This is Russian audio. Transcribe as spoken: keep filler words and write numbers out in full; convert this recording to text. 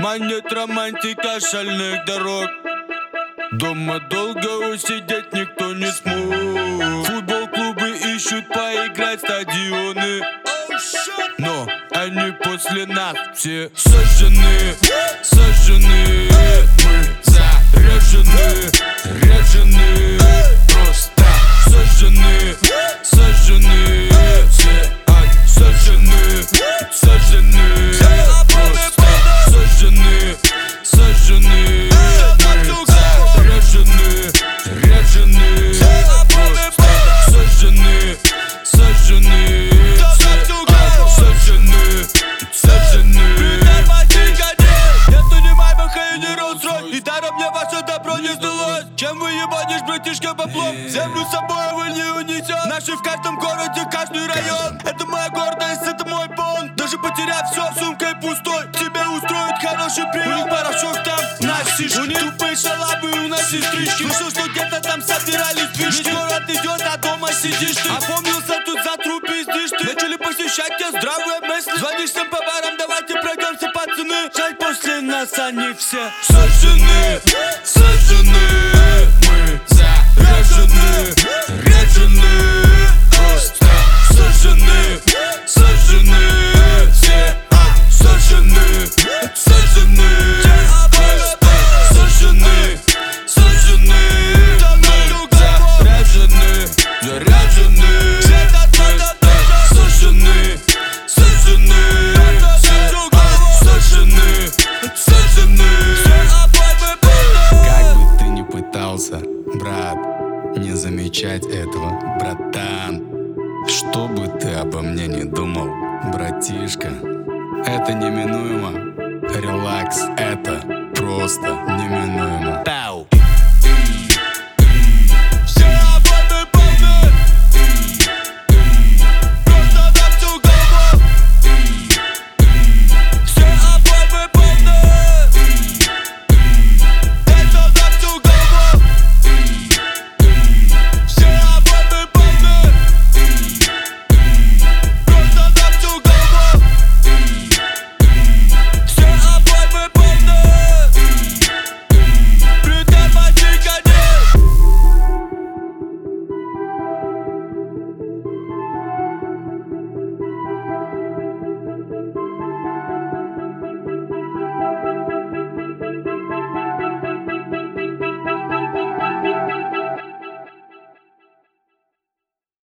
манит романтика шальных дорог. Дома долго усидеть никто не смог. Футбол клубы ищут поиграть стадионы, но они после нас все сожжены, сожжены. Мы заряжены, заряжены, просто сожжены, сожжены. Все сожжены, сожжены, просто сожжены, сожжены. Мы заряжены, заряжены, просто сожжены, сожжены. Сожжены, сожжены. Нету ни Майбаха и ни Роллс-Ройс, и даром мне ваше добро не сдалось. Чем вы ебанишь, братишка, баблом? Землю с собой вы не унесет. Наши в каждом городе, каждый район. Это моя гордость, это мой бон. Даже потеряв все, сумкой пустой, тебе устроит хороший прием. У них порошок там носишь, у них тупые шалавы, у нас сестрички. Слышал, что где-то там собирались движки. Весь город идет, а дома сидишь ты. Опомнился тут за труп пиздишь ты. Начали посещать те здравые мысли. Звонишь всем по барам, давайте пройдемся, пацаны. Жаль, после нас они все сожжены, сожжены. Мы заряжены, заряжены, просто сожжены, сожжены. Все сожжены, сожжены, просто сожжены, сожжены. Мы заряжены, заряжены, сожжены, сожжены. Как бы ты ни пытался, брат, не замечать этого, братан. Что бы ты обо мне не думал, братишка, это неминуемо. Релакс, это просто неминуемо. Тау.